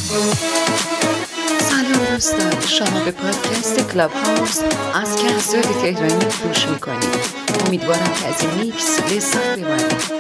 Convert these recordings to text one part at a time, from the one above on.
سلام دوستان، شما به پادکست کلاب هاوس از کهزاد تهرانی گوش میکنید. امیدوارم که از این میکس لذت ببرید.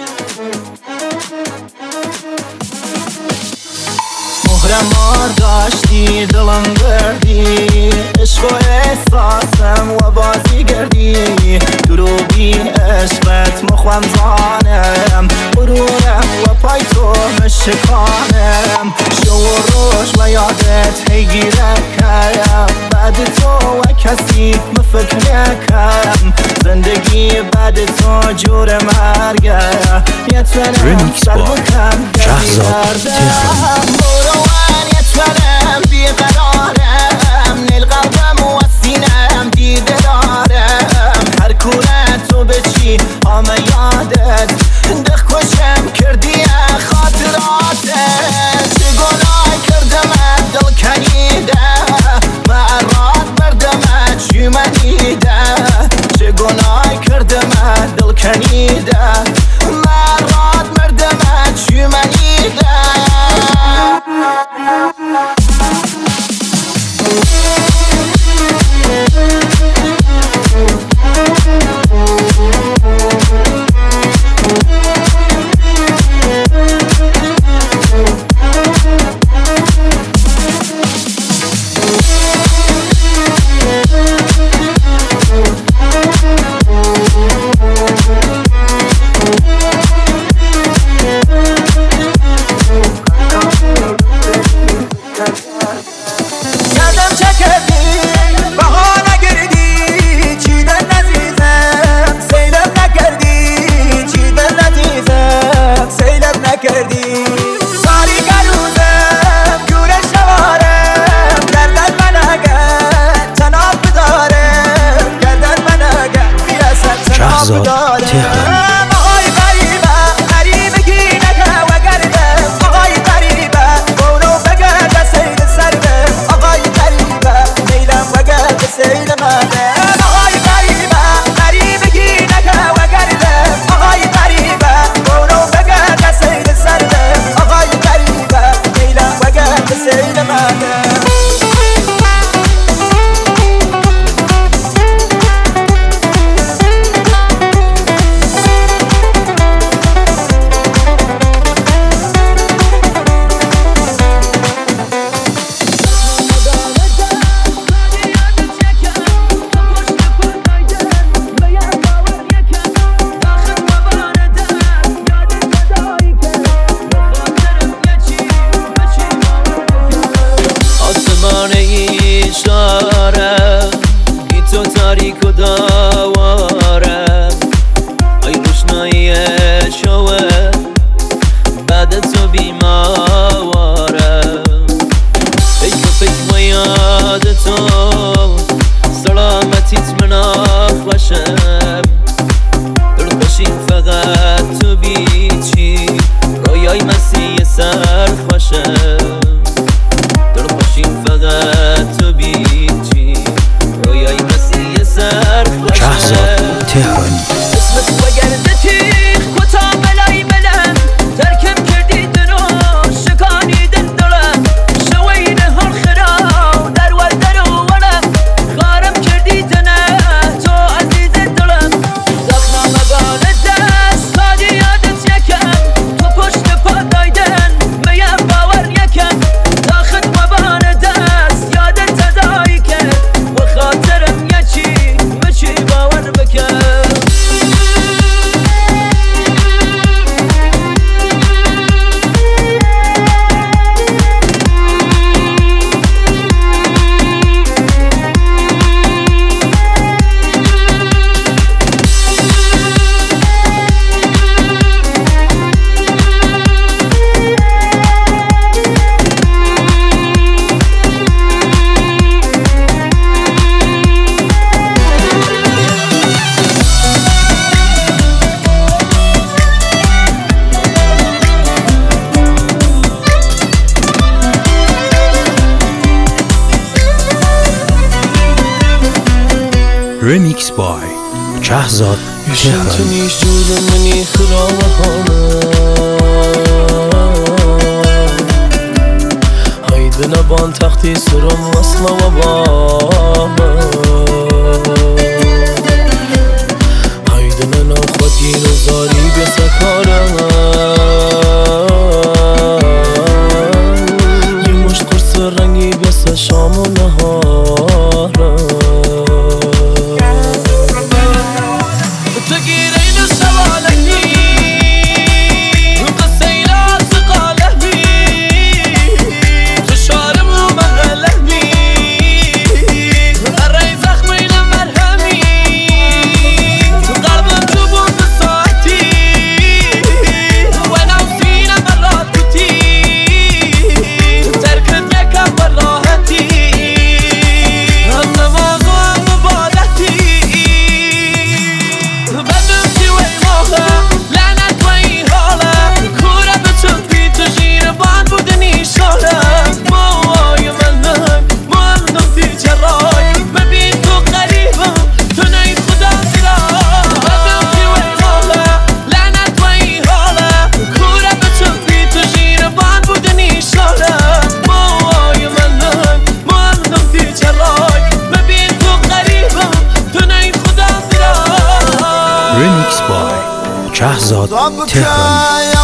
مهرمار داشتی دلم بردی، عشق و احساسم و بازی گردی، دروبی عشقت مخوام زانم، غرورم و پای تو مشکانم، شو و روش و یادت هیگیره کرم، بعد تو و کسی مفکر نکرم، زندگی بعد تو جور مرگه، یتونم سر بکم کهزاد يتفرم بقرارم نيل قلبم وسينم ديده دارم هر كورت تو بچی همه یادت دخ کشم کردی خاطراتت چه گناه کردم دل کنیده مرات مردم چی منیده چه گناه کردم دل کنیده مرات مردم چی منیده تاریک و داوارم ای روشنایی شوه بعد تو بیمارم فکر و یاد تو سلامتیت من آخوشم دل خوشیم فقط تو بیچی رویای مسیح سر خوشم دل خوشیم فقط تو بیچی رویای مسیح سر خوشم تهرانی اسمت و گرد تیخ کتا ملای ملم ترکم کردی دنو شکانی دلم شوین هر خرا در و در و ولم خارم کردی دنه تو عزیز دلم دخنا مبال دست سادی یادت یکم تو پشت پا دایدن میم باور یکم داخل مبال دست یادت تدایی کرد و خاطرم یچی مچی باور بکن Remix by کهزاد تهرانی بان تختی سرم وصل و بابا هایده من خود گیر و زاری بسکارم یه مشت قرص رنگی بس شام و نهارم تو گیر این سوالکی قصه اینا سقالهی تو شارم و محلهی الرأي زخمي لمرهمي قلبم تو بود ساعتي وانا وسينا مرات كتير تركت يكم براهتي النماز ومبادتي بدم في ويماها لعنت وي حالا كورة بتشوفي تجير بان بودني شالا موای منم نفتی چرای ببین تو قریبم تو نی خدا زیرای بدم که وی حالا لعنت وی حالا کوره بچوفی تو جیر بان بودنی شالا موای منم نفتی چرای ببین تو قریبم تو نی خدا زیرای ریمیکس بای شهزاد تهرانی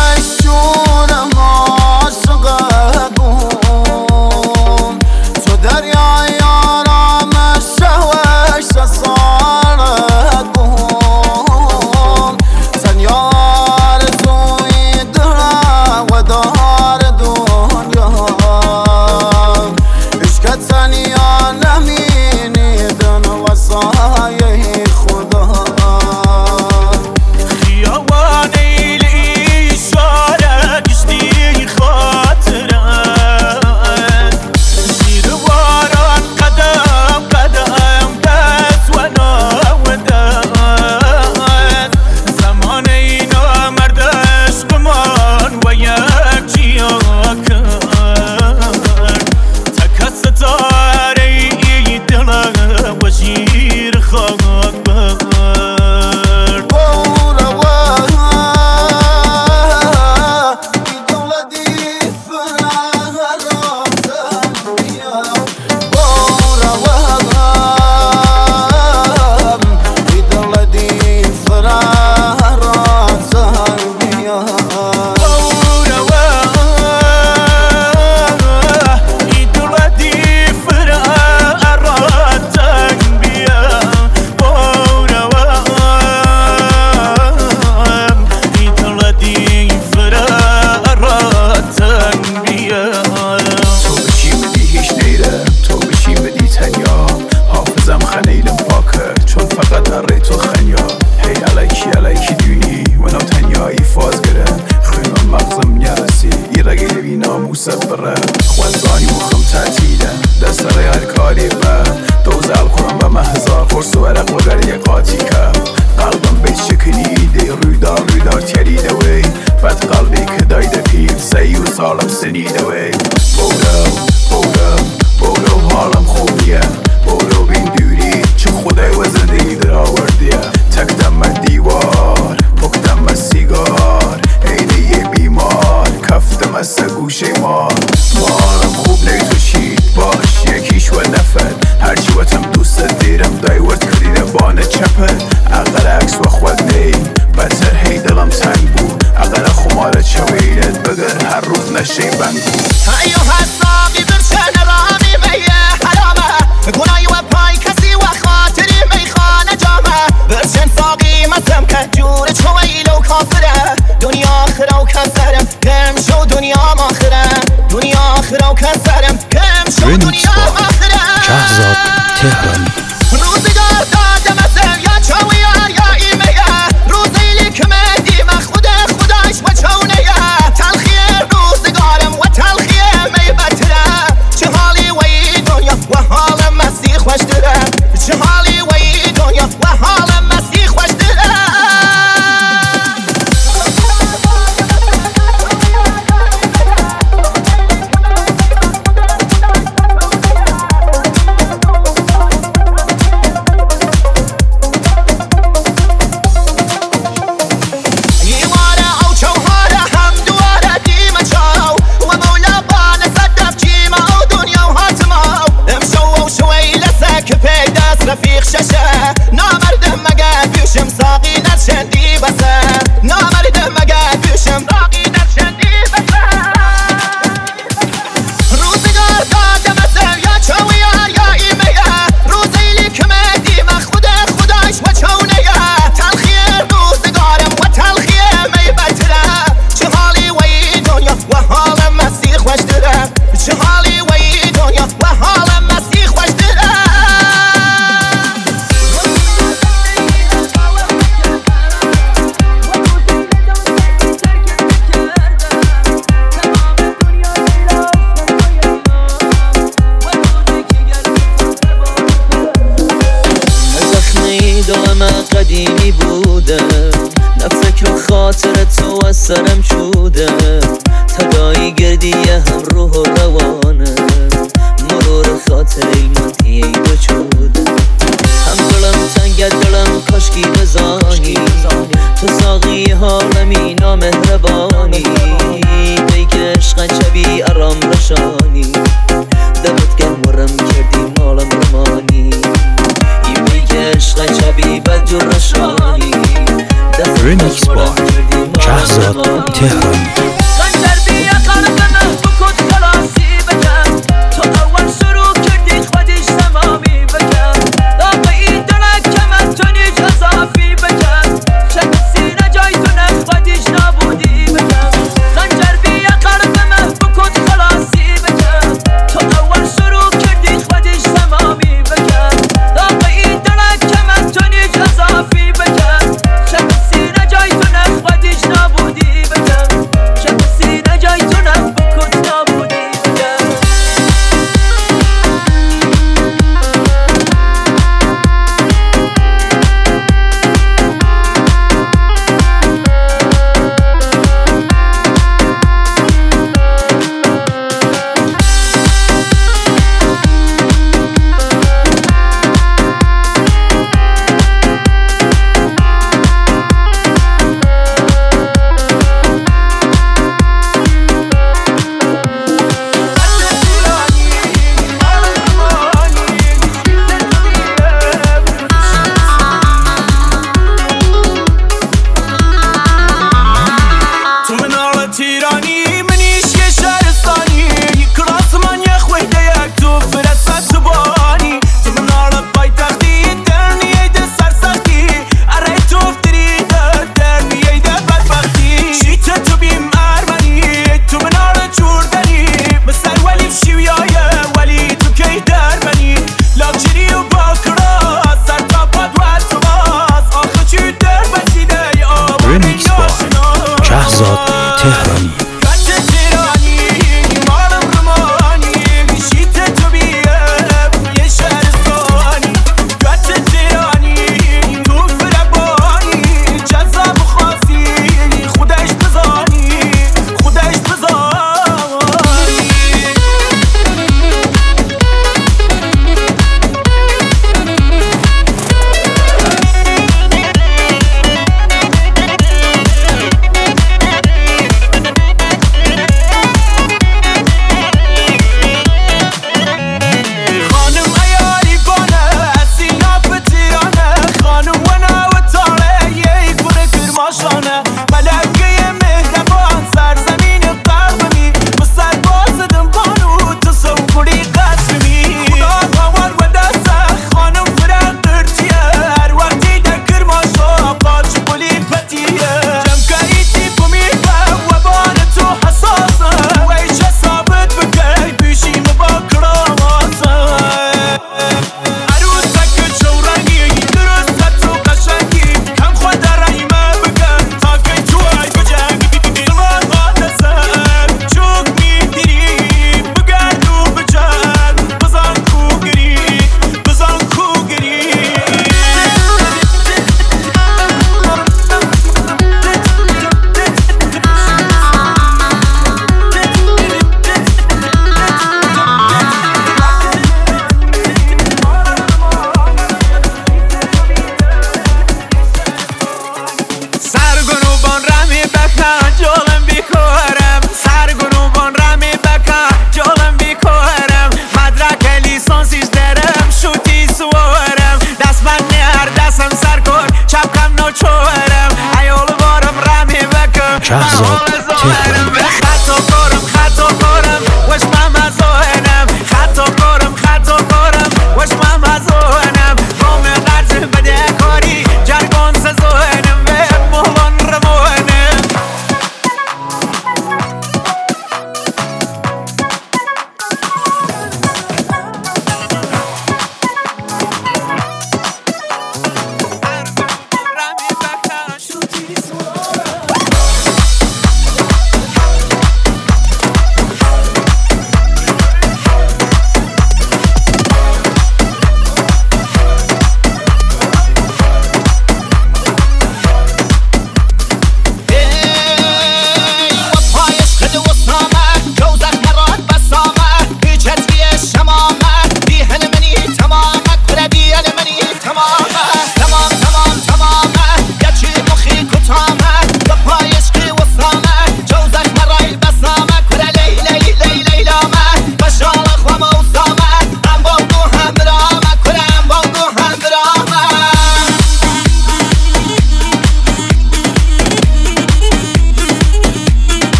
ریمیکس بای شهزاد تهرانی روزگار دادم از یا چاویار یا ایمه روزی که مهدی من خودش و چونه تلخیه روزگارم و تلخیه می بتره چه حالی و ای دنیا و حالم مسیح خوش داره چه حالی و ای دنیا و حالم مسیح خوش داره تو از سرم شده تدایی گردی هم روح و روانه مرور خاطر ایمانتی دو چوده هم دلم تنگت دلم کاشکی بزانی تو ساقی حالمی نامهربانی بیگ عشق چبی ارام رشانی دمت گرم کردی مالم رمانی بیگ عشق چبی بدجور رشانی رمیکس با شهرزاد تهرانی خنجر بیا قلبمه بکن خلاصی بکن تو اول شروع کردی خودش تمامی بکن داغی دلک کمت تو نیج اضافی بکن شکسی نجای تو نخ خودش نابودی بکن خنجر بیا قلبمه بکن خلاصی بکن تو اول شروع کردی خودش تمامی بکن داغی دلک کمت تو نیج اضافی بکن شکسی نجای تو نخ خودش نابودی بکن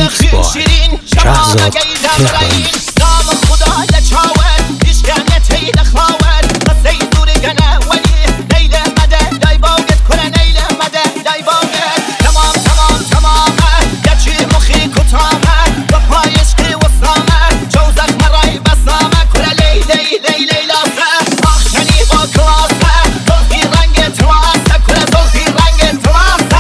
رمیکس بای شهزاد تهرانی. نام خدا لچاور دیشکنه تیل خاور قصه دور گنه ولی نیل مده دای باگت کنه نیل مده دای باگت تمام تمام تمامه یکی مخی کتامه و پایشکی وسامه جوزک مرای بسامه کنه لیلی لیلی لاسه آخشنی با کلاسه زلفی رنگ تلاسه کنه زلفی رنگ تلاسه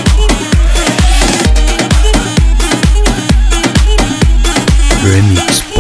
رمیکس